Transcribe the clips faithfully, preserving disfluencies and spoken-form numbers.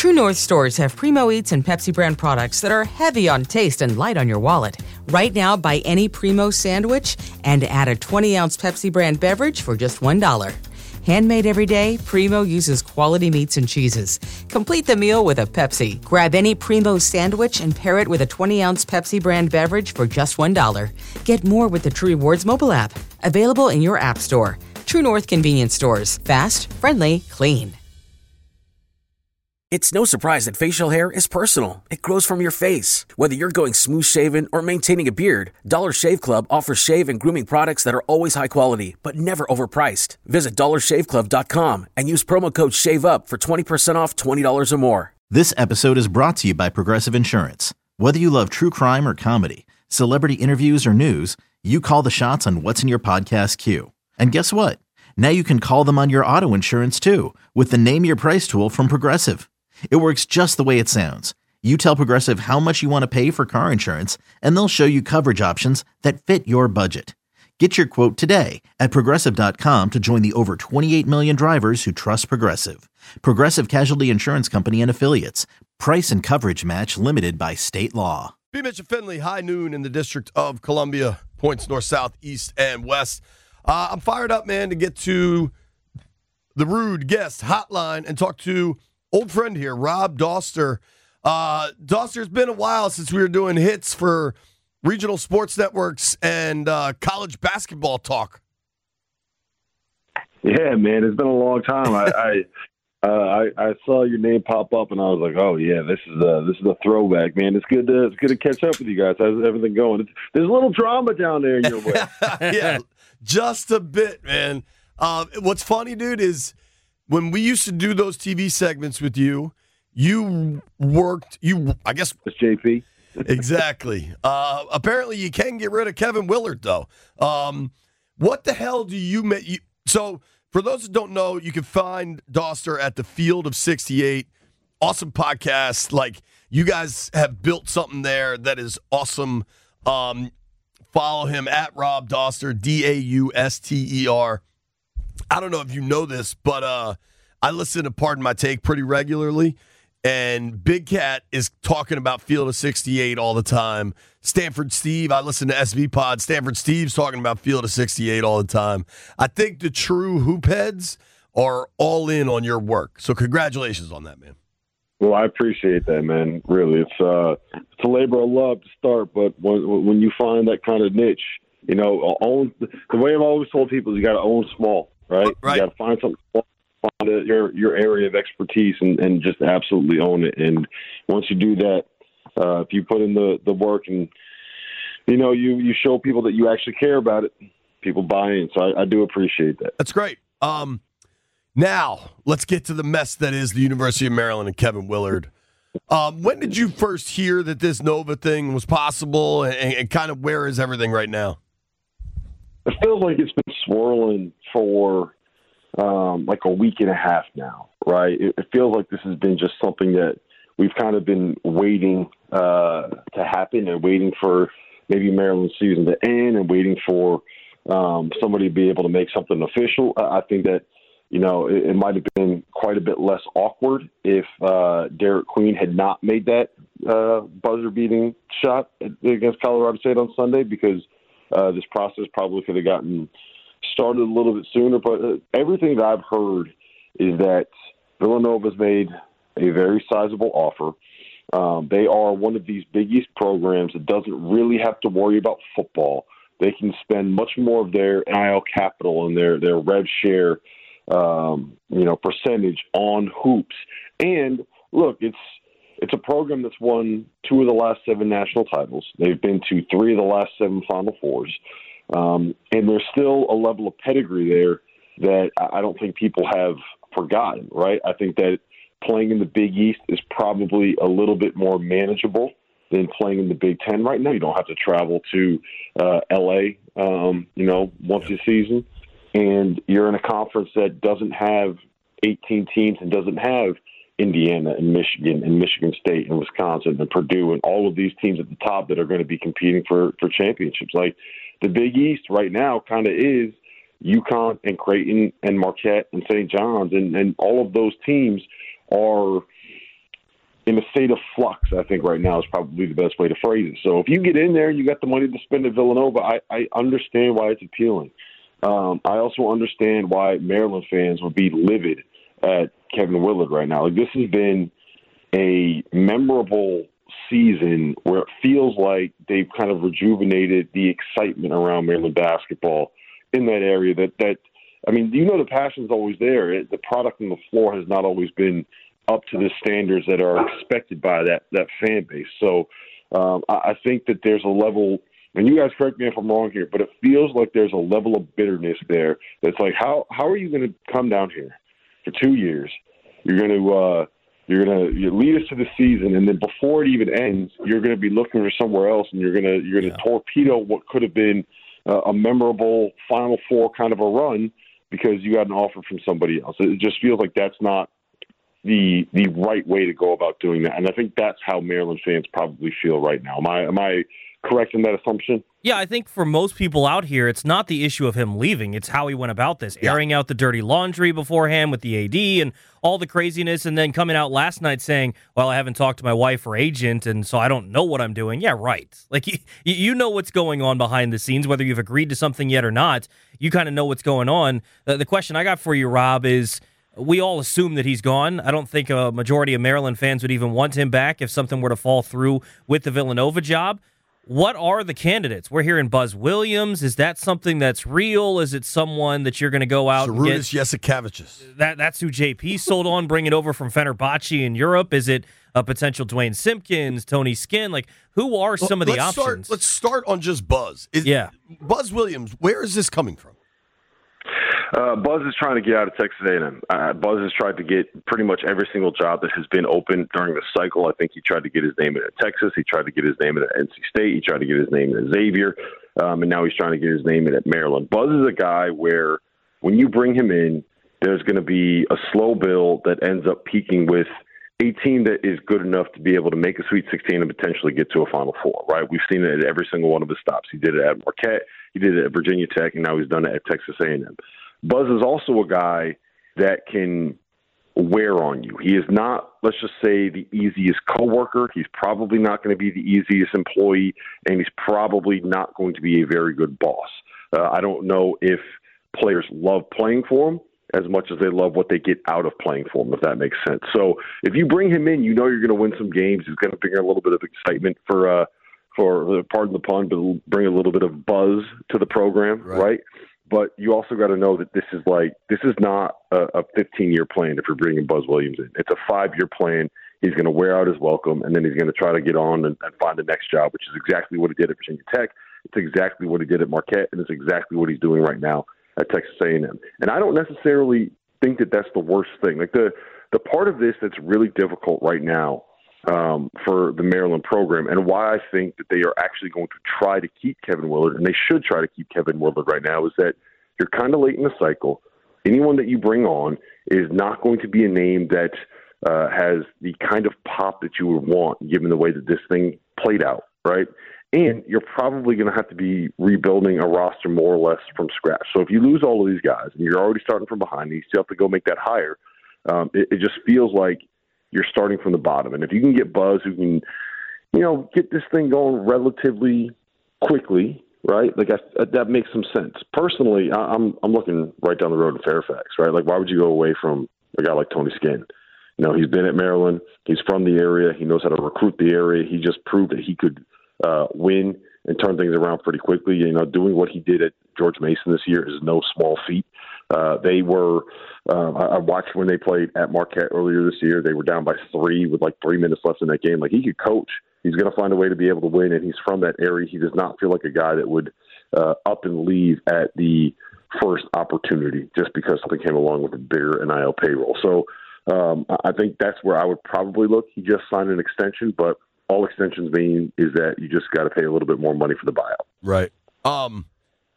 True North stores have Primo Eats and Pepsi brand products that are heavy on taste and light on your wallet. Right now, buy any Primo sandwich and add a twenty-ounce Pepsi brand beverage for just one dollar. Handmade every day, Primo uses quality meats and cheeses. Complete the meal with a Pepsi. Grab any Primo sandwich and pair it with a twenty-ounce Pepsi brand beverage for just one dollar. Get more with the True Rewards mobile app. Available in your app store. True North Convenience Stores. Fast, friendly, clean. It's no surprise that facial hair is personal. It grows from your face. Whether you're going smooth shaven or maintaining a beard, Dollar Shave Club offers shave and grooming products that are always high quality, but never overpriced. Visit dollar shave club dot com and use promo code SHAVEUP for twenty percent off twenty dollars or more. This episode is brought to you by Progressive Insurance. Whether you love true crime or comedy, celebrity interviews or news, you call the shots on what's in your podcast queue. And guess what? Now you can call them on your auto insurance too with the Name Your Price tool from Progressive. It works just the way it sounds. You tell Progressive how much you want to pay for car insurance, and they'll show you coverage options that fit your budget. Get your quote today at Progressive dot com to join the over twenty-eight million drivers who trust Progressive. Progressive Casualty Insurance Company and Affiliates. Price and coverage match limited by state law. B. Mitch and Finley, high noon in the District of Columbia, points north, south, east, and west. Uh, I'm fired up, man, to get to the Rude Guest Hotline and talk to old friend here, Rob Dauster. Uh, Dauster, it's been a while since we were doing hits for regional sports networks and uh, college basketball talk. Yeah, man, it's been a long time. I I, uh, I I saw your name pop up, and I was like, oh yeah, this is a this is a throwback, man. It's good to it's good to catch up with you guys. How's everything going? It's, there's a little drama down there in your way. Yeah, just a bit, man. Uh, what's funny, dude, is when we used to do those T V segments with you, you worked, you, I guess. It's J P. Exactly. Uh, apparently, you can get rid of Kevin Willard, though. Um, what the hell do you make? You, so, for those that don't know, you can find Dauster at the Field of sixty-eight. Awesome podcast. Like, you guys have built something there that is awesome. Um, follow him at Rob Dauster, D A U S T E R. I don't know if you know this, but uh, I listen to Pardon My Take pretty regularly, and Big Cat is talking about Field of sixty-eight all the time. Stanford Steve, I listen to S V Pod. Stanford Steve's talking about Field of sixty-eight all the time. I think the true hoop heads are all in on your work, so congratulations on that, man. Well, I appreciate that, man. Really, it's uh, it's a labor of love to start, but when when you find that kind of niche, you know, own the way I've always told people is you got to own small. Right? Right. You got to find something, find a, your your area of expertise, and, and just absolutely own it. And once you do that, uh, if you put in the, the work and you know you, you show people that you actually care about it, people buy in. So I, I do appreciate that. That's great. Um, now let's get to the mess that is the University of Maryland and Kevin Willard. Um, when did you first hear that this Nova thing was possible, and, and kind of where is everything right now? It feels like it's been swirling for um, like a week and a half now, right? It, it feels like this has been just something that we've kind of been waiting uh, to happen and waiting for maybe Maryland's season to end and waiting for um, somebody to be able to make something official. I, I think that, you know, it, it might have been quite a bit less awkward if uh, Derek Queen had not made that uh, buzzer-beating shot against Colorado State on Sunday, because Uh, this process probably could have gotten started a little bit sooner. But uh, everything that I've heard is that Villanova's made a very sizable offer. Um, they are one of these Big East programs that doesn't really have to worry about football. They can spend much more of their N I L capital and their, their rev share, um, you know, percentage on hoops. And look, it's It's a program that's won two of the last seven national titles. They've been to three of the last seven Final Fours. Um, and there's still a level of pedigree there that I don't think people have forgotten, right? I think that playing in the Big East is probably a little bit more manageable than playing in the Big Ten right now. You don't have to travel to uh, L A, um, you know, once a season. And you're in a conference that doesn't have eighteen teams and doesn't have Indiana and Michigan and Michigan State and Wisconsin and Purdue and all of these teams at the top that are going to be competing for, for championships. Like the Big East right now kind of is UConn and Creighton and Marquette and Saint John's, and, and all of those teams are in a state of flux, I think right now is probably the best way to phrase it. So if you get in there, you got the money to spend at Villanova, I, I understand why it's appealing. Um, I also understand why Maryland fans would be livid at Kevin Willard right now. Like, this has been a memorable season where it feels like they've kind of rejuvenated the excitement around Maryland basketball in that area. That, that I mean, you know the passion's always there. It, the product on the floor has not always been up to the standards that are expected by that, that fan base. So um, I, I think that there's a level, and you guys correct me if I'm wrong here, but it feels like there's a level of bitterness there that's like, how how are you going to come down here for two years? You're going to uh, you're going to you lead us to the season, and then before it even ends, you're going to be looking for somewhere else, and you're going to you're going to yeah. torpedo what could have been uh, a memorable Final Four kind of a run because you got an offer from somebody else. It just feels like that's not the the right way to go about doing that. And I think that's how Maryland fans probably feel right now. Am I am I correct in that assumption? Yeah, I think for most people out here, it's not the issue of him leaving. It's how he went about this, yeah. airing out the dirty laundry beforehand with the A D and all the craziness, and then coming out last night saying, well, I haven't talked to my wife or agent, and so I don't know what I'm doing. Yeah, right. Like, you, you know what's going on behind the scenes, whether you've agreed to something yet or not. You kind of know what's going on. The, the question I got for you, Rob, is we all assume that he's gone. I don't think a majority of Maryland fans would even want him back if something were to fall through with the Villanova job. What are the candidates? We're hearing Buzz Williams. Is that something that's real? Is it someone that you're going to go out and get? Jasikevičius. That, that's who J P sold on, bring it over from Fenerbahce in Europe. Is it a potential Dwayne Simpkins, Tony Skinn? Like, who are some well, of the let's options? Start, let's start on just Buzz. Is, yeah. Buzz Williams, where is this coming from? Uh, Buzz is trying to get out of Texas A and M. Uh, Buzz has tried to get pretty much every single job that has been open during the cycle. I think he tried to get his name in at Texas. He tried to get his name in at N C State. He tried to get his name in at Xavier. Um, and now he's trying to get his name in at Maryland. Buzz is a guy where when you bring him in, there's going to be a slow build that ends up peaking with a team that is good enough to be able to make a Sweet sixteen and potentially get to a Final Four, right? We've seen it at every single one of his stops. He did it at Marquette. He did it at Virginia Tech, and now he's done it at Texas A and M. Buzz is also a guy that can wear on you. He is not, let's just say, the easiest coworker. He's probably not going to be the easiest employee, and he's probably not going to be a very good boss. Uh, I don't know if players love playing for him as much as they love what they get out of playing for him, if that makes sense. So if you bring him in, you know you're going to win some games. He's going to bring a little bit of excitement for, uh, for pardon the pun, but bring a little bit of buzz to the program, right? right? But you also got to know that this is like this is not a fifteen-year plan if you're bringing Buzz Williams in. It's a five-year plan. He's going to wear out his welcome, and then he's going to try to get on and, and find the next job, which is exactly what he did at Virginia Tech. It's exactly what he did at Marquette, and it's exactly what he's doing right now at Texas A and M. And I don't necessarily think that that's the worst thing. Like the the part of this that's really difficult right now um, for the Maryland program, and why I think that they are actually going to try to keep Kevin Willard, and they should try to keep Kevin Willard right now, is that you're kind of late in the cycle. Anyone that you bring on is not going to be a name that uh, has the kind of pop that you would want, given the way that this thing played out, right? And you're probably going to have to be rebuilding a roster more or less from scratch. So if you lose all of these guys and you're already starting from behind, and you still have to go make that hire, um, it, it just feels like you're starting from the bottom. And if you can get Buzz who can, you know, get this thing going relatively quickly, right? Like I, that makes some sense. Personally, I'm I'm looking right down the road to Fairfax, right? Like, why would you go away from a guy like Tony Skinn? You know, he's been at Maryland. He's from the area. He knows how to recruit the area. He just proved that he could uh, win and turn things around pretty quickly. You know, doing what he did at George Mason this year is no small feat. Uh, they were, uh, I watched when they played at Marquette earlier this year. They were down by three with like three minutes left in that game. Like, he could coach. He's going to find a way to be able to win, and he's from that area. He does not feel like a guy that would uh, up and leave at the first opportunity just because something came along with a bigger N I L payroll. So um, I think that's where I would probably look. He just signed an extension, but all extensions mean is that you just got to pay a little bit more money for the buyout. Right. Um.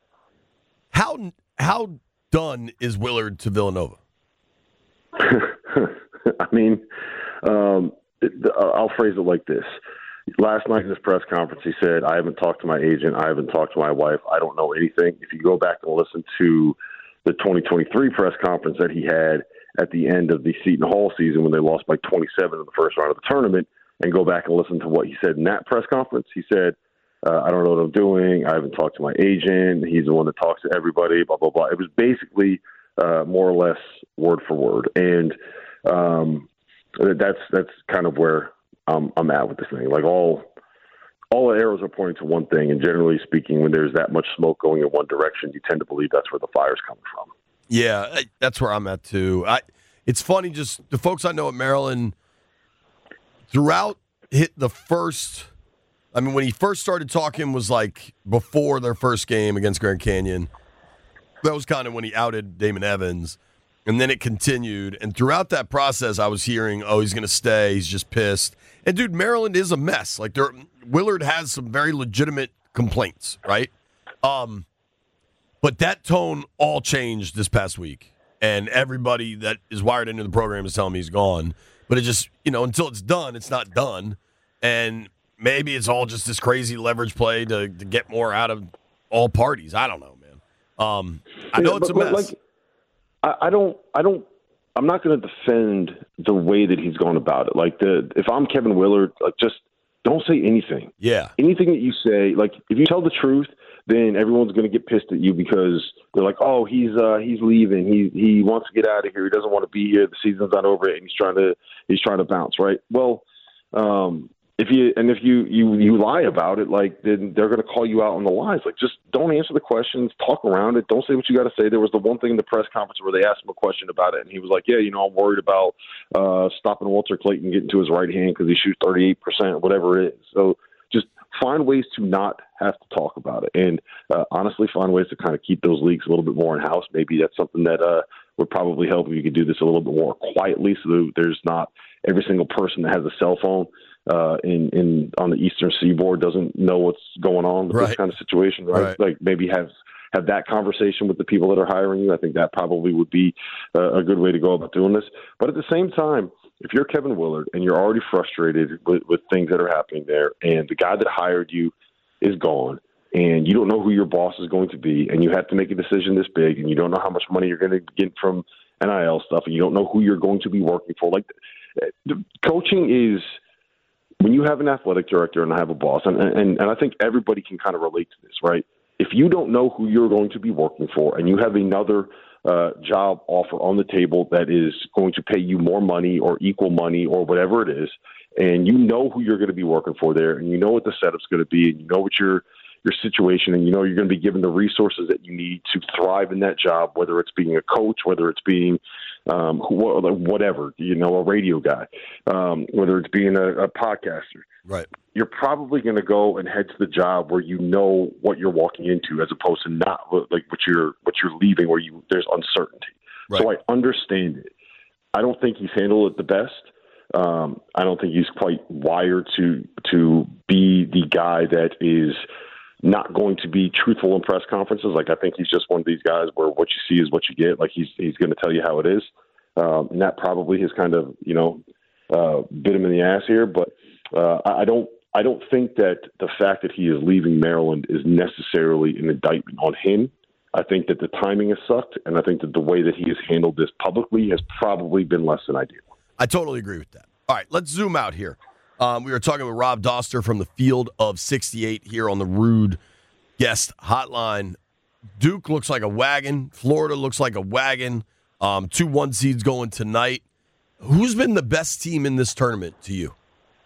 How how done is Willard to Villanova? I mean, um, it, I'll phrase it like this. Last night in his press conference, he said, I haven't talked to my agent. I haven't talked to my wife. I don't know anything. If you go back and listen to the twenty twenty-three press conference that he had at the end of the Seton Hall season when they lost by twenty-seven in the first round of the tournament and go back and listen to what he said in that press conference. He said, uh, I don't know what I'm doing. I haven't talked to my agent. He's the one that talks to everybody, blah, blah, blah. It was basically uh, more or less word for word. And um, that's that's kind of where I'm, I'm at with this thing. Like all all the arrows are pointing to one thing. And generally speaking, when there's that much smoke going in one direction, you tend to believe that's where the fire's coming from. Yeah, that's where I'm at too. I, it's funny, just the folks I know at Maryland, throughout hit the first, I mean, when he first started talking was like before their first game against Grand Canyon. That was kind of when he outed Damon Evans. And then it continued. And throughout that process, I was hearing, oh, he's going to stay. He's just pissed. And, dude, Maryland is a mess. Like, they're, Willard has some very legitimate complaints, right? Um, but that tone all changed this past week. And everybody that is wired into the program is telling me he's gone. But it just, you know, until it's done, it's not done. And maybe it's all just this crazy leverage play to, to get more out of all parties. I don't know, man. Um, I know yeah, it's a mess. Like, I, I don't, I don't, I'm not going to defend the way that he's gone about it. Like, the if I'm Kevin Willard, like, just don't say anything. Yeah. Anything that you say, like, if you tell the truth, then everyone's going to get pissed at you because they're like, oh, he's uh, he's leaving. He he wants to get out of here. He doesn't want to be here. The season's not over yet, and he's trying to he's trying to bounce, right? Well, um, if you and if you, you you lie about it, like, then they're going to call you out on the lies. Like, just don't answer the questions. Talk around it. Don't say what you got to say. There was the one thing in the press conference where they asked him a question about it, and he was like, yeah, you know, I'm worried about uh, stopping Walter Clayton getting to his right hand because he shoots thirty-eight percent, whatever it is. So just find ways to not have to talk about it. And uh, honestly, find ways to kind of keep those leaks a little bit more in-house. Maybe that's something that uh, would probably help if you could do this a little bit more quietly so there's not every single person that has a cell phone uh, in, in on the Eastern Seaboard doesn't know what's going on with right. this kind of situation, right? right? Like maybe have have that conversation with the people that are hiring you. I think that probably would be uh, a good way to go about doing this. But at the same time, if you're Kevin Willard and you're already frustrated with, with things that are happening there, and the guy that hired you is gone, and you don't know who your boss is going to be, and you have to make a decision this big, and you don't know how much money you're going to get from N I L stuff, and you don't know who you're going to be working for. Like, the coaching is when you have an athletic director and I have a boss, and, and, and I think everybody can kind of relate to this, right? If you don't know who you're going to be working for and you have another uh, job offer on the table that is going to pay you more money or equal money or whatever it is, and you know who you're going to be working for there, and you know what the setup's going to be, and you know what your your situation, and you know you're going to be given the resources that you need to thrive in that job, whether it's being a coach, whether it's being um, whatever, you know, a radio guy, um, whether it's being a, a podcaster. Right. You're probably going to go and head to the job where you know what you're walking into, as opposed to not like what you're what you're leaving, where you there's uncertainty. Right. So I understand it. I don't think he's handled it the best. Um, I don't think he's quite wired to to be the guy that is not going to be truthful in press conferences. Like, I think he's just one of these guys where what you see is what you get. Like, he's he's going to tell you how it is, um, and that probably has kind of you know uh, bit him in the ass here. But uh, I don't I don't think that the fact that he is leaving Maryland is necessarily an indictment on him. I think that the timing has sucked, and I think that the way that he has handled this publicly has probably been less than ideal. I totally agree with that. All right, let's zoom out here. Um, we were talking with Rob Doster from the Field of sixty-eight here on the Rude Guest Hotline. Duke looks like a wagon. Florida looks like a wagon. Um, two one seeds going tonight. Who's been the best team in this tournament to you?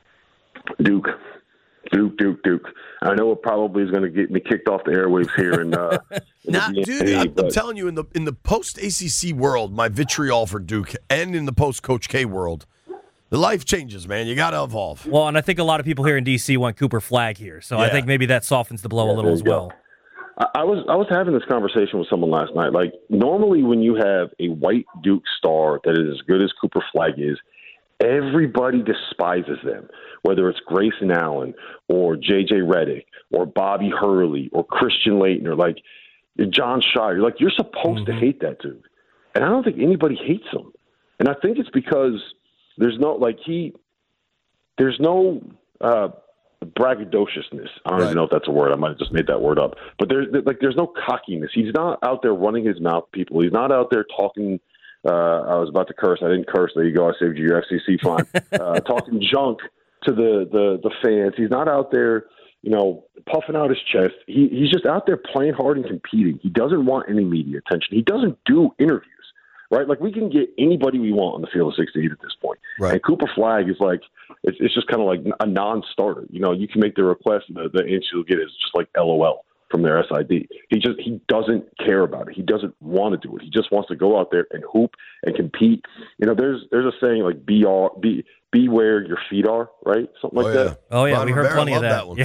Duke. Duke, Duke, Duke. I know it probably is going to get me kicked off the airwaves here. In, uh, in nah, the dude, I'm, I'm telling you, in the in the post-A C C world, my vitriol for Duke, and in the post-Coach K world, the life changes, man. You got to evolve. Well, and I think a lot of people here in D C want Cooper Flagg here, so yeah. I think maybe that softens the blow yeah, a little as well. I, I was I was having this conversation with someone last night. Like, normally when you have a white Duke star that is as good as Cooper Flagg is, everybody despises them, whether it's Grayson Allen or J J Redick or Bobby Hurley or Christian Laettner, like John Shire. Like, you're supposed mm-hmm. to hate that dude. And I don't think anybody hates him. And I think it's because there's no, like, he, there's no uh, braggadociousness. I don't right. even know if that's a word. I might have just made that word up. But there's, like, there's no cockiness. He's not out there running his mouth at people. He's not out there talking Uh, I was about to curse. I didn't curse. There you go. I saved you your F C C fine. uh, talking junk to the, the, the fans. He's not out there, you know, puffing out his chest. He, he's just out there playing hard and competing. He doesn't want any media attention. He doesn't do interviews, right? Like, we can get anybody we want on the field of sixty-eight at this point. Right. And Cooper Flagg is like, it's, it's just kind of like a non-starter. You know, you can make the request, and the, the answer you'll get is just like L O L from their S I D. He just, he doesn't care about it. He doesn't want to do it. He just wants to go out there and hoop and compete. You know, there's, there's a saying like, be all, be, be where your feet are, right? Something like Oh, yeah. that. Oh, yeah, Ron we heard Rivera plenty of that. loved that one.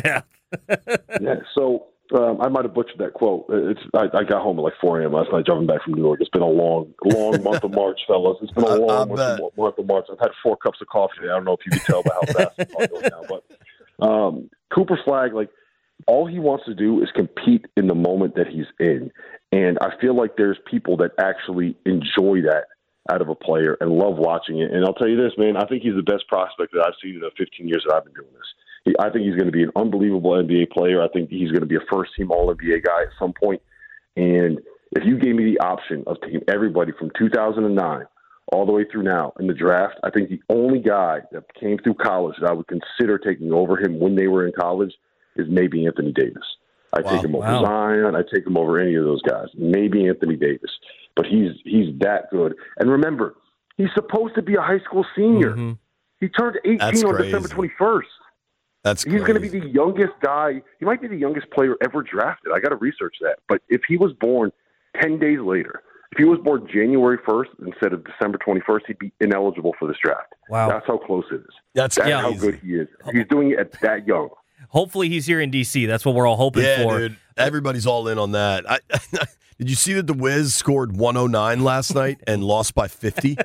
Yeah. Yeah. So um, I might have butchered that quote. It's I, I got home at like four a.m. last night driving back from New York. It's been a long, long month of March, fellas. It's been a I- I long month bet. of, month of March. I've had four cups of coffee today. I don't know if you can tell by how fast I'm talking now. But um, Cooper Flagg, like, all he wants to do is compete in the moment that he's in. And I feel like there's people that actually enjoy that out of a player and love watching it. And I'll tell you this, man, I think he's the best prospect that I've seen in the fifteen years that I've been doing this. He, I think he's going to be an unbelievable N B A player. I think he's going to be a first-team All-N B A guy at some point. And if you gave me the option of taking everybody from two thousand nine all the way through now in the draft, I think the only guy that came through college that I would consider taking over him when they were in college is maybe Anthony Davis. I Wow. take him over Wow. Zion. I take him over any of those guys. Maybe Anthony Davis, but he's he's that good. And remember, he's supposed to be a high school senior. Mm-hmm. He turned eighteen That's on crazy. December twenty-first. That's He's going to be crazy. the youngest guy. He might be the youngest player ever drafted. I got to research that. But if he was born ten days later, if he was born January first instead of December twenty-first, he'd be ineligible for this draft. Wow. That's how close it is. That's That's Yeah. how crazy. good he is. He's doing it at that young. Hopefully he's here in D C. That's what we're all hoping Yeah, for. dude. Everybody's all in on that. I, did you see that the Wiz scored one oh nine last night and lost by fifty?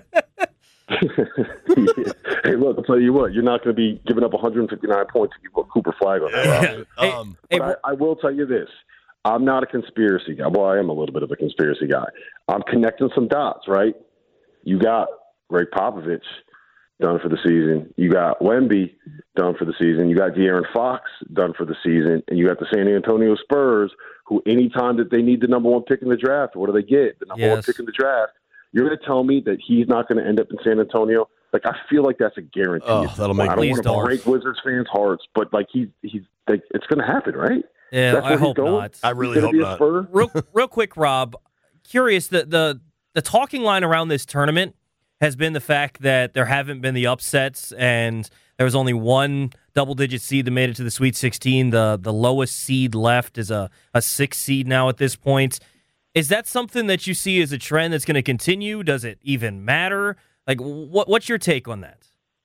Hey, look, I'll tell you what, you're not going to be giving up one hundred fifty-nine points if you put Cooper Flagg on that roster. Hey, Um, hey, But I, I will tell you this. I'm not a conspiracy guy. Well, I am a little bit of a conspiracy guy. I'm connecting some dots, right? You got Greg Popovich done for the season. You got Wemby done for the season. You got De'Aaron Fox done for the season. And you got the San Antonio Spurs, who anytime that they need the number one pick in the draft, what do they get? The number one Yes. pick in the draft. You're going to tell me that he's not going to end up in San Antonio? Like, I feel like that's a guarantee. Oh, at this that'll point. make I don't Please want to don't. break Wizards fans' hearts, but like he's he's like it's going to happen, right? Yeah, That's I where he's hope going? not. I He's really gonna hope be a not. Spur? real, real quick, Rob. Curious, the, the the talking line around this tournament has been the fact that there haven't been the upsets, and there was only one double-digit seed that made it to the Sweet sixteen. The the lowest seed left is a, a six seed now at this point. Is that something that you see as a trend that's going to continue? Does it even matter? Like, what what's your take on that?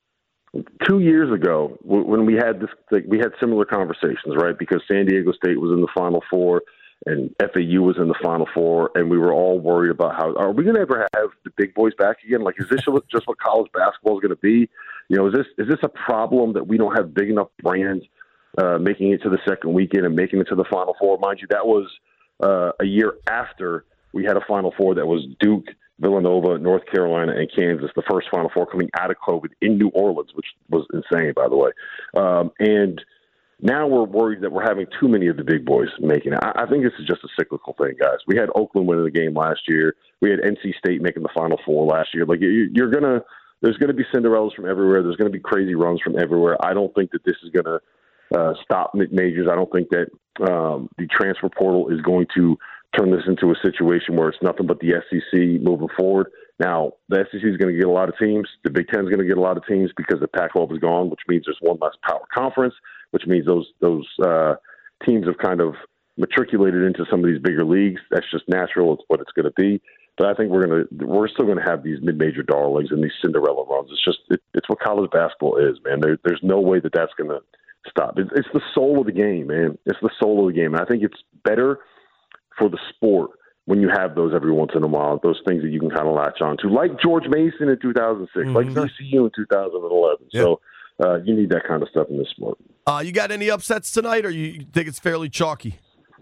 Two years ago, w- when we had this, like, we had similar conversations, right? Because San Diego State was in the Final Four, and F A U was in the Final Four, and we were all worried about how are we going to ever have the big boys back again? Like, is this just what college basketball is going to be? You know, is this is this a problem that we don't have big enough brands uh, making it to the second weekend and making it to the Final Four? Mind you, that was uh, a year after we had a Final Four that was Duke, Villanova, North Carolina, and Kansas, the first Final Four coming out of COVID in New Orleans, which was insane, by the way. Um, and now we're worried that we're having too many of the big boys making it. I, I think this is just a cyclical thing, guys. We had Oakland winning the game last year. We had N C State making the Final Four last year. Like, you, you're going to – there's going to be Cinderellas from everywhere. There's going to be crazy runs from everywhere. I don't think that this is going to uh, stop mid-majors. I don't think that um, the transfer portal is going to – turn this into a situation where it's nothing but the S E C moving forward. Now, the S E C is going to get a lot of teams. The Big Ten is going to get a lot of teams because the Pac twelve is gone, which means there's one less power conference, which means those those uh, teams have kind of matriculated into some of these bigger leagues. That's just natural. It's what it's going to be. But I think we're going to we're still going to have these mid-major darlings and these Cinderella runs. It's just it, it's what college basketball is, man. There, there's no way that that's going to stop. It, it's the soul of the game, man. It's the soul of the game. And I think it's better for the sport when you have those every once in a while, those things that you can kind of latch on to, like George Mason in two thousand six, Mm-hmm. like V C U in two thousand eleven. Yep. So uh, you need that kind of stuff in this sport. Uh, you got any upsets tonight, or you think it's fairly chalky?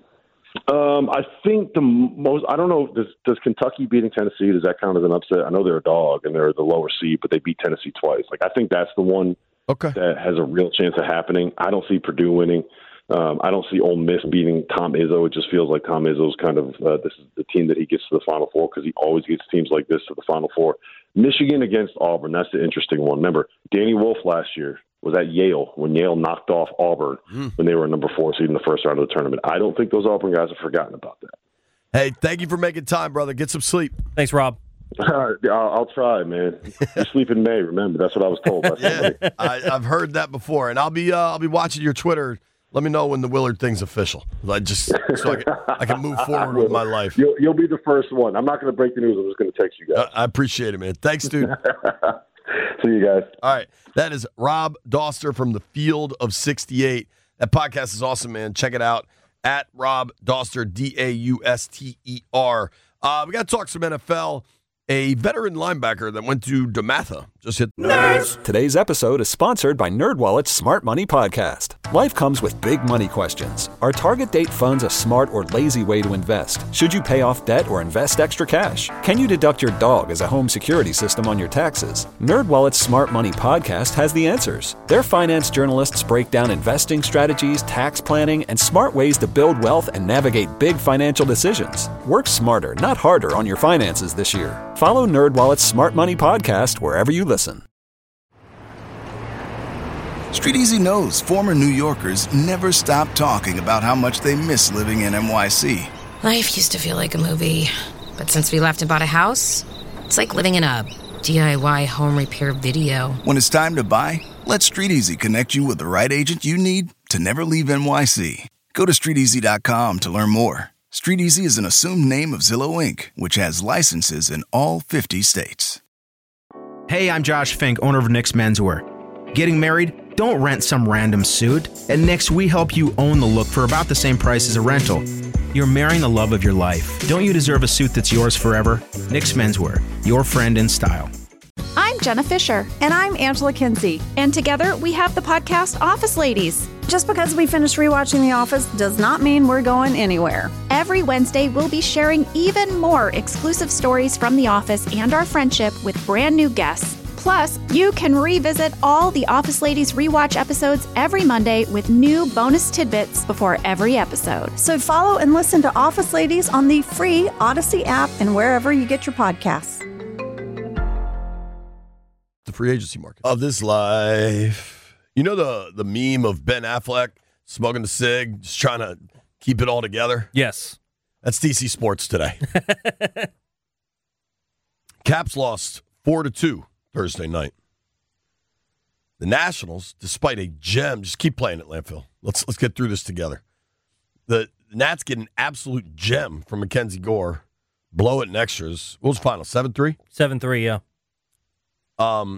Um, I think the most, I don't know, does, does Kentucky beating Tennessee, does that count as an upset? I know they're a dog and they're the lower seed, but they beat Tennessee twice. Like, I think that's the one Okay. that has a real chance of happening. I don't see Purdue winning. Um, I don't see Ole Miss beating Tom Izzo. It just feels like Tom Izzo's kind of uh, this is the team that he gets to the Final Four because he always gets teams like this to the Final Four. Michigan against Auburn, that's the interesting one. Remember, Danny Wolf last year was at Yale when Yale knocked off Auburn mm. when they were number four seed in the first round of the tournament. I don't think those Auburn guys have forgotten about that. Hey, thank you for making time, brother. Get some sleep. Thanks, Rob. All right, I'll, I'll try, man. You sleep in May. Remember, that's what I was told. By yeah, I, I've heard that before, and I'll be uh, I'll be watching your Twitter. Let me know when the Willard thing's official. I just so I can, I can move forward with my life. You'll, you'll be the first one. I'm not going to break the news. I'm just going to text you guys. I, I appreciate it, man. Thanks, dude. See you guys. All right, that is Rob Dauster from the Field of sixty-eight. That podcast is awesome, man. Check it out at Rob Dauster, D A U S T E R. Uh, we got to talk some N F L. A veteran linebacker that went to DeMatha just hit Nerds. Today's episode is sponsored by NerdWallet's Smart Money Podcast. Life comes with big money questions. Are target date funds a smart or lazy way to invest? Should you pay off debt or invest extra cash? Can you deduct your dog as a home security system on your taxes? NerdWallet's Smart Money Podcast has the answers. Their finance journalists break down investing strategies, tax planning, and smart ways to build wealth and navigate big financial decisions. Work smarter, not harder on your finances this year. Follow NerdWallet's Smart Money Podcast wherever you listen. Street Easy knows former New Yorkers never stop talking about how much they miss living in N Y C. Life used to feel like a movie, but since we left and bought a house, it's like living in a D I Y home repair video. When it's time to buy, let Street Easy connect you with the right agent you need to never leave N Y C. Go to street easy dot com to learn more. Street Easy is an assumed name of Zillow Incorporated, which has licenses in all fifty states. Hey, I'm Josh Fink, owner of Nick's Menswear. Getting married? Don't rent some random suit. At Nick's, we help you own the look for about the same price as a rental. You're marrying the love of your life. Don't you deserve a suit that's yours forever? Nick's Menswear, your friend in style. I'm Jenna Fisher. And I'm Angela Kinsey. And together, we have the podcast Office Ladies. Just because we finished rewatching The Office does not mean we're going anywhere. Every Wednesday, we'll be sharing even more exclusive stories from The Office and our friendship with brand new guests. Plus, you can revisit all the Office Ladies rewatch episodes every Monday with new bonus tidbits before every episode. So follow and listen to Office Ladies on the free Odyssey app and wherever you get your podcasts. The free agency market of this life. You know the the meme of Ben Affleck smoking the cig, just trying to keep it all together? Yes. That's D C Sports today. Caps lost four to two Thursday night. The Nationals, despite a gem, just keep playing it, Landfill. Let's let's get through this together. The Nats get an absolute gem from Mackenzie Gore. Blow it in extras. What was the final? seven three? seven three, yeah. Um,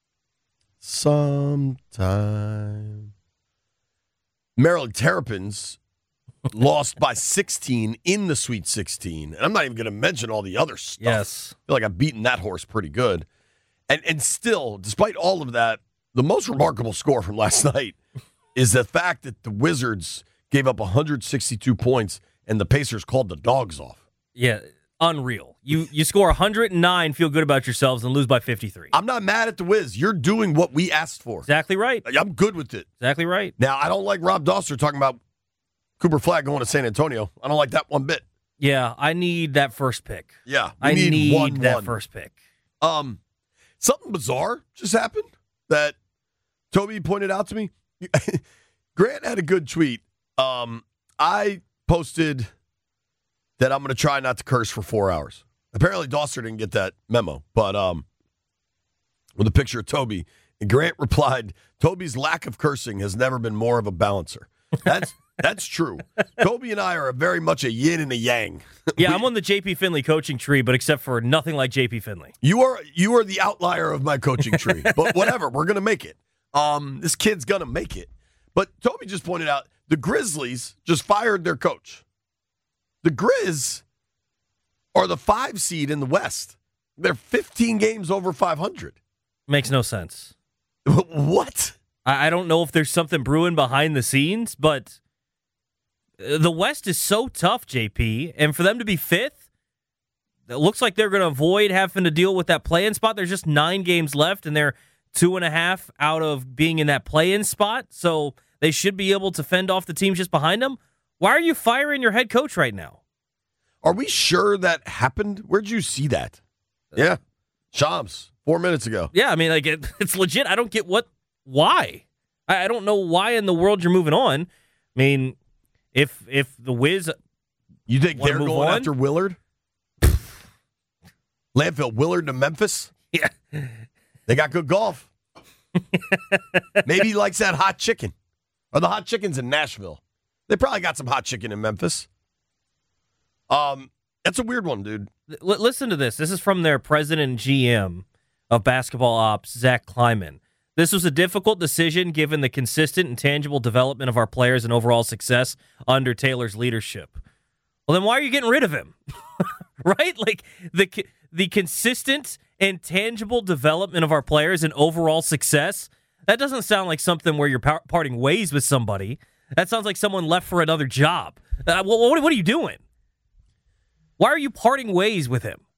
sometime. Maryland Terrapins lost by sixteen in the Sweet sixteen. And I'm not even going to mention all the other stuff. Yes. I feel like I've beaten that horse pretty good. And and still, despite all of that, the most remarkable score from last night is the fact that the Wizards gave up one hundred sixty-two points and the Pacers called the dogs off. Yeah, unreal. You you score one hundred nine, feel good about yourselves, and lose by fifty-three. I'm not mad at the Wiz. You're doing what we asked for. Exactly right. I'm good with it. Exactly right. Now, I don't like Rob Dauster talking about Cooper Flagg going to San Antonio. I don't like that one bit. Yeah, I need that first pick. Yeah, I need, need one, that one. first pick. Um, something bizarre just happened that Toby pointed out to me. Grant had a good tweet. Um, I posted that I'm going to try not to curse for four hours. Apparently, Dauster didn't get that memo, but um, with a picture of Toby, and Grant replied, Toby's lack of cursing has never been more of a balancer. That's that's true. Toby and I are very much a yin and a yang. Yeah, we, I'm on the J P Finley coaching tree, but except for nothing like J P Finley. You are you are the outlier of my coaching tree, but whatever, we're going to make it. Um, this kid's going to make it. But Toby just pointed out, the Grizzlies just fired their coach. The Grizz are the five seed in the West. They're fifteen games over five hundred. Makes no sense. What? I, I don't know if there's something brewing behind the scenes, but the West is so tough, J P, and for them to be fifth, it looks like they're going to avoid having to deal with that play-in spot. There's just nine games left, and they're two and a half out of being in that play-in spot. So They should be able to fend off the teams just behind them. Why are you firing your head coach right now? Are we sure that happened? Where'd you see that? Yeah. Shams, four minutes ago. Yeah, I mean, like it, it's legit. I don't get what, why. I, I don't know why in the world you're moving on. I mean, if if the Wiz, you think they're going on, after Willard? Landfill, Willard to Memphis? Yeah. They got good golf. Maybe he likes that hot chicken. Or the hot chicken's in Nashville. They probably got some hot chicken in Memphis. Um, that's a weird one, dude. L- listen to this. This is from their president and G M of basketball ops, Zach Kleiman. This was a difficult decision given the consistent and tangible development of our players and overall success under Taylor's leadership. Well, then why are you getting rid of him? Right? Like the the consistent and tangible development of our players and overall success, that doesn't sound like something where you're par- parting ways with somebody. That sounds like someone left for another job. Uh, what, what, what are you doing? Why are you parting ways with him?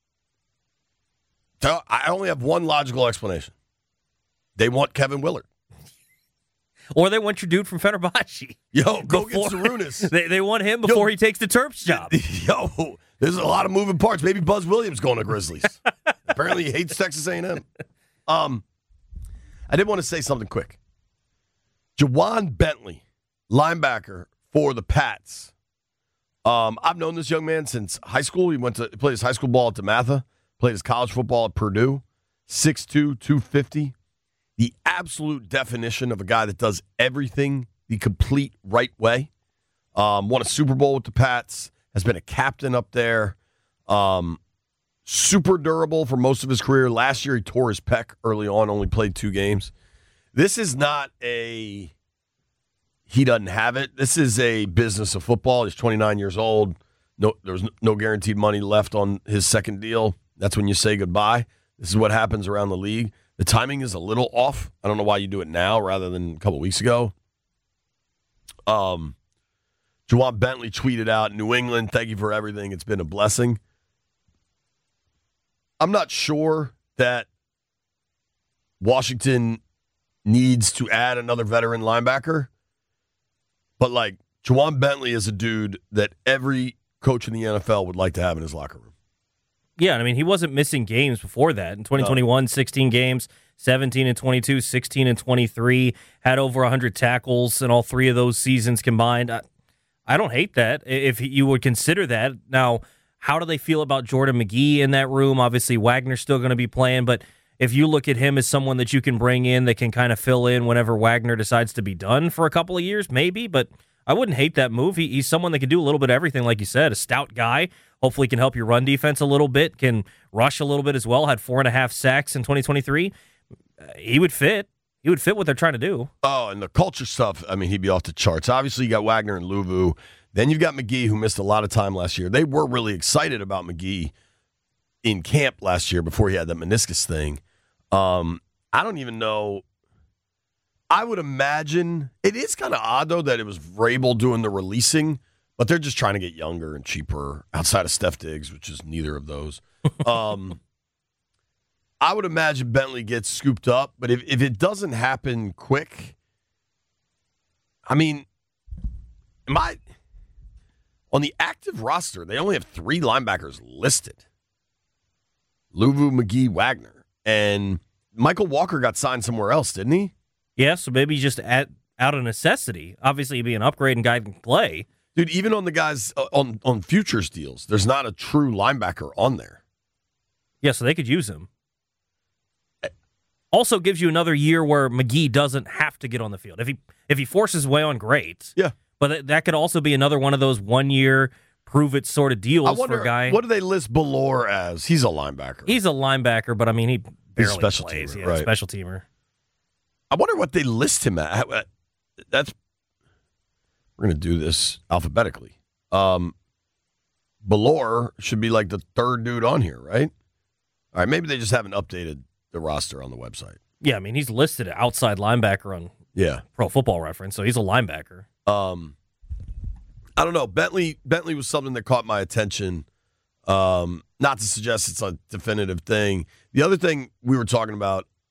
So I only have one logical explanation. They want Kevin Willard. Or they want your dude from Fenerbahce. Yo, go before, get Sarunas. They, they want him before Yo, he takes the Terps job. Yo, there's a lot of moving parts. Maybe Buzz Williams going to Grizzlies. Apparently he hates Texas A and M. Um, I did want to say something quick. Jawan Bentley, linebacker for the Pats. Um, I've known this young man since high school. He went to he played his high school ball at DeMatha, played his college football at Purdue. six two, two fifty. The absolute definition of a guy that does everything the complete right way. Um, won a Super Bowl with the Pats. Has been a captain up there. Um, super durable for most of his career. Last year he tore his pec early on, only played two games. This is not a he doesn't have it. This is a business of football. He's twenty-nine years old. No, there's no guaranteed money left on his second deal. That's when you say goodbye. This is what happens around the league. The timing is a little off. I don't know why you do it now rather than a couple weeks ago. Um, Jawan Bentley tweeted out, New England, thank you for everything. It's been a blessing. I'm not sure that Washington needs to add another veteran linebacker, but like Jawan Bentley is a dude that every coach in the N F L would like to have in his locker room. Yeah, I mean, he wasn't missing games before that. In twenty twenty-one, no. sixteen games, seventeen and twenty-two, sixteen and twenty-three, had over one hundred tackles in all three of those seasons combined. I, I don't hate that, if you would consider that. Now, how do they feel about Jordan McGee in that room? Obviously, Wagner's still going to be playing, but if you look at him as someone that you can bring in that can kind of fill in whenever Wagner decides to be done for a couple of years, maybe, but I wouldn't hate that move. He, he's someone that can do a little bit of everything, like you said, a stout guy. Hopefully can help your run defense a little bit, can rush a little bit as well, had four and a half sacks in twenty twenty-three. Uh, he would fit. He would fit what they're trying to do. Oh, and the culture stuff, I mean, he'd be off the charts. Obviously, you got Wagner and Luvu. Then you've got McGee, who missed a lot of time last year. They were really excited about McGee in camp last year before he had the meniscus thing. Um, I don't even know. I would imagine it is kind of odd, though, that it was Vrabel doing the releasing, but they're just trying to get younger and cheaper outside of Steph Diggs, which is neither of those. um, I would imagine Bentley gets scooped up, but if, if it doesn't happen quick, I mean, am I on the active roster? They only have three linebackers listed: Luvu, McGee, Wagner, and Michael Walker got signed somewhere else, didn't he? Yeah, so maybe just at, out of necessity. Obviously, he'd be an upgrade and guy can play. Dude, even on the guys uh, on, on futures deals, there's not a true linebacker on there. Yeah, so they could use him. Also gives you another year where McGee doesn't have to get on the field. If he if he forces his way on, great. Yeah. But that, that could also be another one of those one-year prove-it sort of deals I wonder, for a guy. What do they list Ballore as? He's a linebacker. He's a linebacker, but, I mean, he barely He's a special plays. Teamer, yeah, right. special teamer. I wonder what they list him at. That's We're going to do this alphabetically. Um, Ballore should be like the third dude on here, right? All right, maybe they just haven't updated the roster on the website. Yeah, I mean, he's listed outside linebacker on yeah. Pro Football Reference, so he's a linebacker. Um, I don't know. Bentley Bentley was something that caught my attention. Um, not to suggest it's a definitive thing. The other thing we were talking about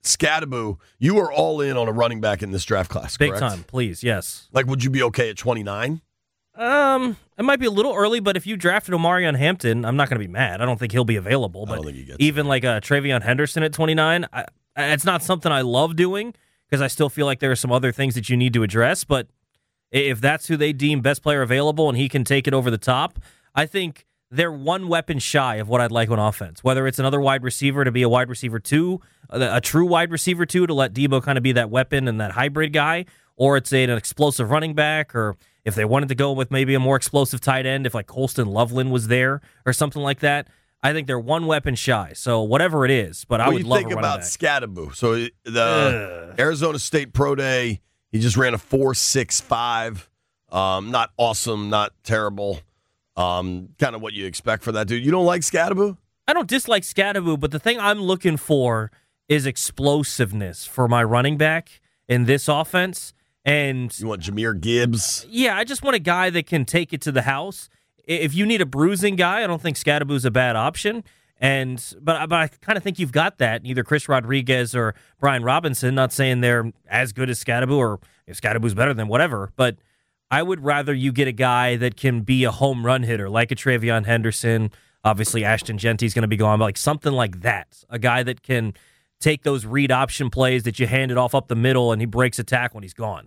Scadaboo, you are all in on a running back in this draft class, Big correct? time, please, yes. Like, would you be okay at twenty-nine? Um, it might be a little early, but if you drafted Omarion Hampton, I'm not going to be mad. I don't think he'll be available. But I don't think he gets even like a Travion Henderson at twenty-nine, I, it's not something I love doing because I still feel like there are some other things that you need to address. But if that's who they deem best player available and he can take it over the top, I think they're one weapon shy of what I'd like on offense. Whether it's another wide receiver to be a wide receiver two, a, a true wide receiver two to let Debo kind of be that weapon and that hybrid guy, or it's a, an explosive running back, or if they wanted to go with maybe a more explosive tight end, if like Colston Loveland was there or something like that, I think they're one weapon shy. So whatever it is, but I what would do you love think a about back. Scadaboo? So the Ugh. Arizona State Pro Day, he just ran a four six five. Um, not awesome, not terrible. Um, kind of what you expect for that dude. You don't like Scadaboo? I don't dislike Scadaboo, but the thing I'm looking for is explosiveness for my running back in this offense. And you want Jahmyr Gibbs? Yeah, I just want a guy that can take it to the house. If you need a bruising guy, I don't think Scadaboo's a bad option. And but but I kind of think you've got that. Either Chris Rodriguez or Brian Robinson. Not saying they're as good as Scadaboo or if Scadaboo's better than whatever, but I would rather you get a guy that can be a home run hitter, like a Travion Henderson. Obviously, Ashton Genty's going to be gone, but like something like that. A guy that can take those read option plays that you hand it off up the middle and he breaks a tackle when he's gone.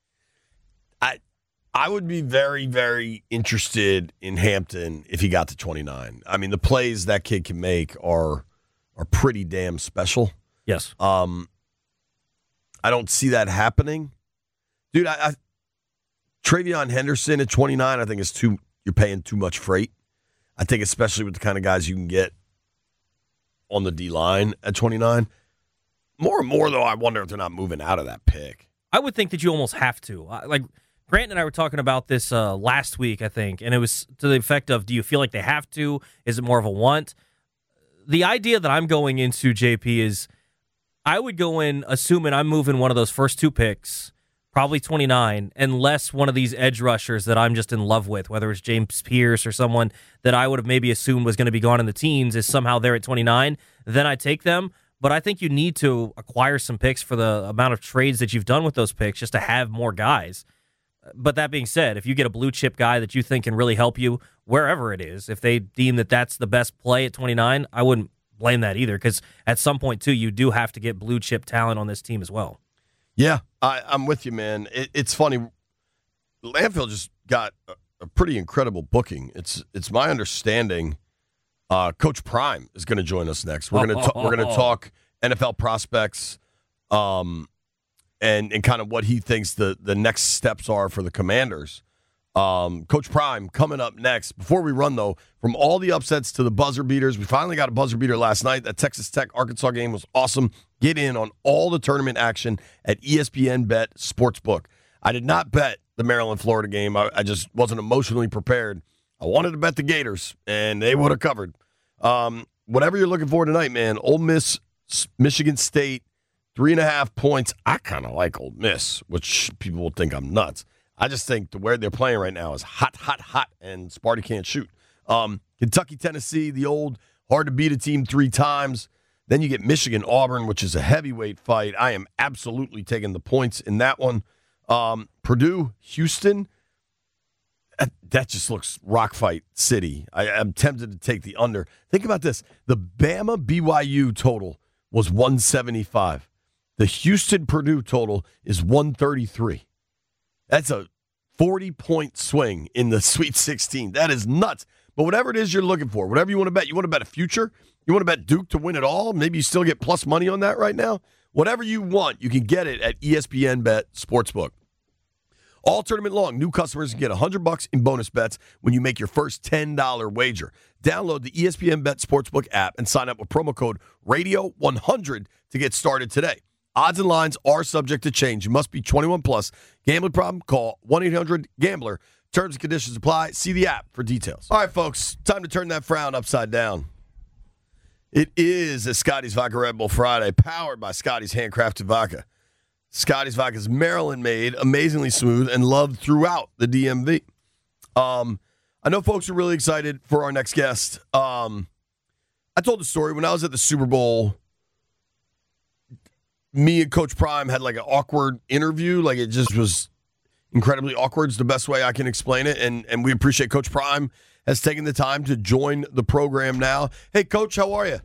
I I would be very, very interested in Hampton if he got to twenty-nine. I mean, the plays that kid can make are are pretty damn special. Yes. Um, I don't see that happening. Dude, I, I Travion Henderson at twenty-nine, I think is too you're paying too much freight. I think especially with the kind of guys you can get on the D-line at twenty-nine. More and more, though, I wonder if they're not moving out of that pick. I would think that you almost have to. Like, Grant and I were talking about this uh, last week, I think, and it was to the effect of, do you feel like they have to? Is it more of a want? The idea that I'm going into, J P, is I would go in assuming I'm moving one of those first two picks, probably twenty-nine, unless one of these edge rushers that I'm just in love with, whether it's James Pierce or someone that I would have maybe assumed was going to be gone in the teens, is somehow there at twenty-nine, then I take them. But I think you need to acquire some picks for the amount of trades that you've done with those picks just to have more guys. But that being said, if you get a blue chip guy that you think can really help you wherever it is, if they deem that that's the best play at twenty-nine, I wouldn't blame that either, because at some point, too, you do have to get blue chip talent on this team as well. Yeah, I, I'm with you, man. It, it's funny. Landfill just got a, a pretty incredible booking. It's it's my understanding uh, Coach Prime is going to join us next. We're going to we're going to talk N F L prospects, um, and and kind of what he thinks the the next steps are for the Commanders. Um, Coach Prime coming up next. Before we run, though, from all the upsets to the buzzer beaters, we finally got a buzzer beater last night. That Texas Tech-Arkansas game was awesome. Get in on all the tournament action at E S P N Bet Sportsbook. I did not bet the Maryland-Florida game. I, I just wasn't emotionally prepared. I wanted to bet the Gators, and they would have covered. Um, whatever you're looking for tonight, man, Ole Miss, Michigan State, three and a half points. I kind of like Ole Miss, which people will think I'm nuts. I just think the way they're playing right now is hot, hot, hot, and Sparty can't shoot. Um, Kentucky, Tennessee, the old hard-to-beat a team three times. Then you get Michigan, Auburn, which is a heavyweight fight. I am absolutely taking the points in that one. Um, Purdue, Houston, that, that just looks rock fight city. I, I'm tempted to take the under. Think about this. The Bama B Y U total was one seventy-five. The Houston-Purdue total is one thirty-three. That's a forty-point swing in the Sweet sixteen. That is nuts. But whatever it is you're looking for, whatever you want to bet, you want to bet a future? You want to bet Duke to win it all? Maybe you still get plus money on that right now? Whatever you want, you can get it at E S P N Bet Sportsbook. All tournament long, new customers can get one hundred bucks in bonus bets when you make your first ten dollars wager. Download the E S P N Bet Sportsbook app and sign up with promo code radio one hundred to get started today. Odds and lines are subject to change. You must be twenty-one plus. Gambling problem? Call one eight hundred gambler. Terms and conditions apply. See the app for details. All right, folks, time to turn that frown upside down. It is a Scotty's Vodka Red Bull Friday, powered by Scotty's Handcrafted Vodka. Scotty's Vodka is Maryland-made, amazingly smooth, and loved throughout the D M V. Um, I know folks are really excited for our next guest. Um, I told the story when I was at the Super Bowl. me and Coach Prime had like an awkward interview. Like it just was incredibly awkward is the best way I can explain it. And and we appreciate Coach Prime has taken the time to join the program now. Hey, Coach, how are you?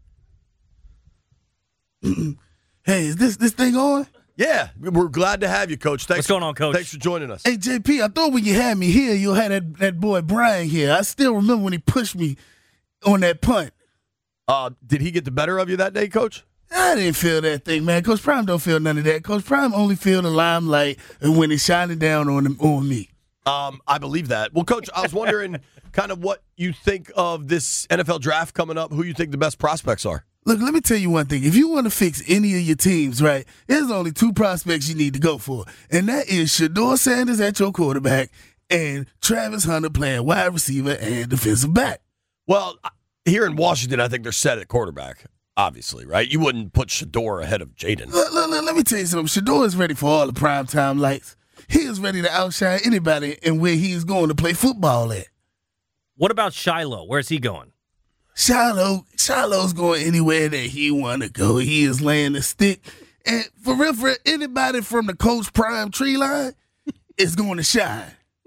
Hey, is this this thing on? Yeah, we're glad to have you, Coach. Thanks. What's going on, Coach? Thanks for joining us. Hey, J P, I thought when you had me here, you'll have that, that boy Brian here. I still remember when he pushed me on that punt. Uh, did he get the better of you that day, Coach? I didn't feel that thing, man. Coach Prime don't feel none of that. Coach Prime only feel the limelight when he's shining down on him, on me. Um, I believe that. Well, Coach, I was wondering kind of what you think of this N F L draft coming up, who you think the best prospects are. Look, let me tell you one thing. If you want to fix any of your teams, right, there's only two prospects you need to go for, and that is Shedeur Sanders at your quarterback and Travis Hunter playing wide receiver and defensive back. Well, here in Washington, I think they're set at quarterback, obviously, right? You wouldn't put Shedeur ahead of Jaden. Look, look, look, let me tell you something. Shedeur is ready for all the primetime lights. He is ready to outshine anybody in where he's going to play football at. What about Shiloh? Where's he going? Shiloh, Shiloh's going anywhere that he want to go. He is laying the stick. And for real, for anybody from the Coach Prime tree line is going to shine.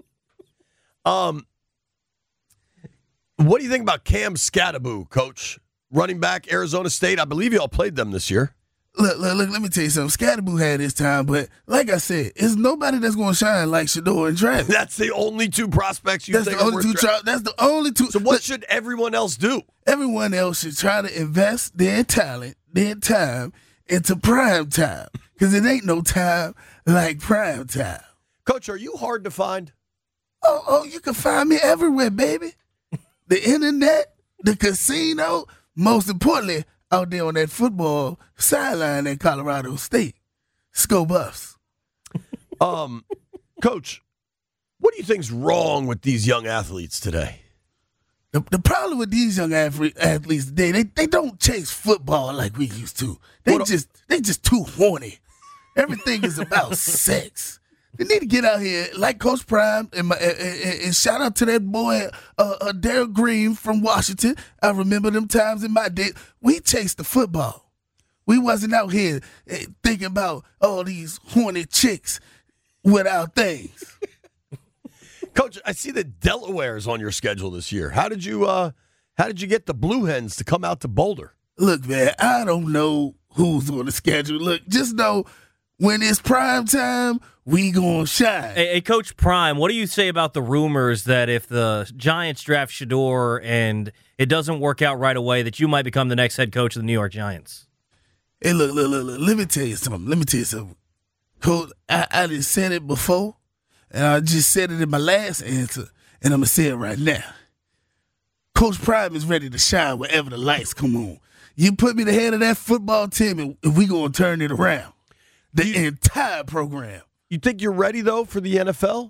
Um, what do you think about Cam Scatteraboo, Coach? Running back, Arizona State. I believe y'all played them this year. Look, look, look, let me tell you something. Scatteraboo had his time, but like I said, it's nobody that's going to shine like Shedeur and Travis. That's the only two prospects you that's think the are only two worth tra- tra- That's the only two. So what look, should everyone else do? Everyone else should try to invest their talent, their time into prime time because it ain't no time like prime time. Coach, are you hard to find? Oh, oh, you can find me everywhere, baby. The internet, the casino, most importantly, out there on that football sideline at Colorado State. Sco Buffs. Um, Coach, what do you think's wrong with these young athletes today? The, the problem with these young athlete, athletes today, they, they don't chase football like we used to. They what just they just too horny. Everything is about sex. They need to get out here like Coach Prime and, my, and, and, and shout out to that boy uh, uh, Darryl Green from Washington. I remember them times in my day. We chased the football. We wasn't out here uh, thinking about all these horny chicks with our things. Coach, I see that Delaware's on your schedule this year. How did you uh, how did you get the Blue Hens to come out to Boulder? Look, man, I don't know who's on the schedule. Look, just know when it's prime time, we gonna shine. Hey, hey, Coach Prime, what do you say about the rumors that if the Giants draft Shedeur and it doesn't work out right away, that you might become the next head coach of the New York Giants? Hey, look, look, look, look. Let me tell you something. Let me tell you something. Coach, I, I just said it before, and I just said it in my last answer, and I'm going to say it right now. Coach Prime is ready to shine wherever the lights come on. You put me the head of that football team, and we going to turn it around. The you, entire program. You think you're ready, though, for the N F L?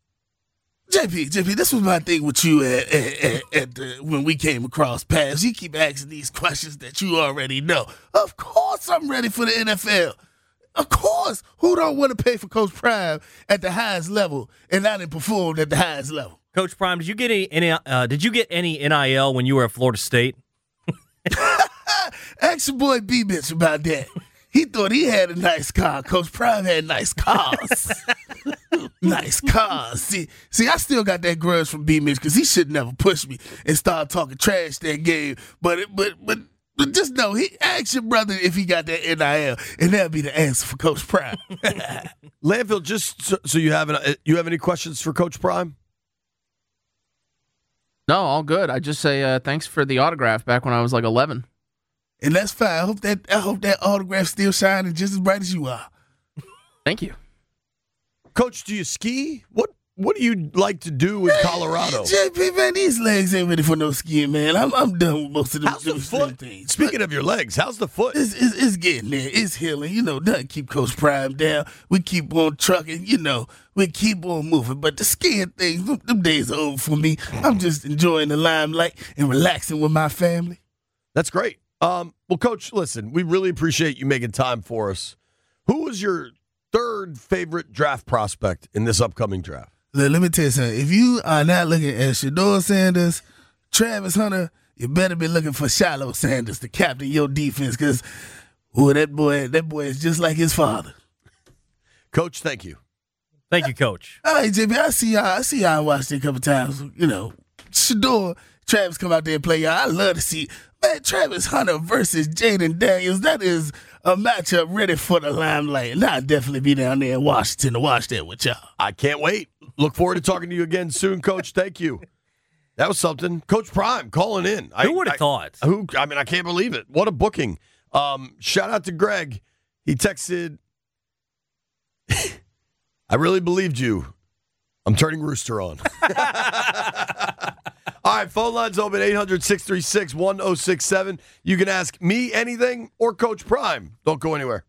J P, J P, this was my thing with you at, at, at, at the, when we came across paths. You keep asking these questions that you already know. Of course I'm ready for the N F L. Of course. Who don't want to pay for Coach Prime at the highest level and not perform at the highest level? Coach Prime, did you get any, any uh, did you get any N I L when you were at Florida State? Ask your boy B-Bitch about that. He thought he had a nice car. Coach Prime had nice cars. Nice cars. See, see, I still got that grudge from B-Mitch because he should never push me and start talking trash that game. But it, but but but just know, he ask your brother if he got that N I L, and that'll be the answer for Coach Prime. Landfill, just so, so you have an, you have any questions for Coach Prime? No, all good. I just say uh, thanks for the autograph back when I was like eleven. And that's fine. I hope that I hope that autograph still shining just as bright as you are. Thank you. Coach, do you ski? What What do you like to do in Colorado? J P, man, these legs ain't ready for no skiing, man. I'm I'm done with most of them, how's the them foot? things. Speaking but of your legs, how's the foot? It's, it's, it's getting there. It's healing. You know, doesn't keep Coach Prime down. We keep on trucking. You know, we keep on moving. But the skiing things, them, them days are over for me. I'm just enjoying the limelight and relaxing with my family. That's great. Um, well, Coach, listen, we really appreciate you making time for us. Who was your third favorite draft prospect in this upcoming draft? Let, let me tell you something. If you are not looking at Shedeur Sanders, Travis Hunter, you better be looking for Shiloh Sanders to captain your defense because Oh, that boy, that boy is just like his father. Coach, thank you. Thank you, Coach. All right, J B, I see y'all. I see y'all watched it a couple times. You know, Shador, Travis come out there and play y'all. I love to see, man, Travis Hunter versus Jaden Daniels. That is a matchup ready for the limelight. And I'll definitely be down there in Washington to watch that with y'all. I can't wait. Look forward to talking to you again soon, Coach. Thank you. That was something. Coach Prime calling in. Who would have thought? Who? I mean, I can't believe it. What a booking. Um, shout out to Greg. He texted, I really believed you. I'm turning Rooster on. All right, phone lines open, eight hundred, six three six, one oh six seven. You can ask me anything or Coach Prime. Don't go anywhere.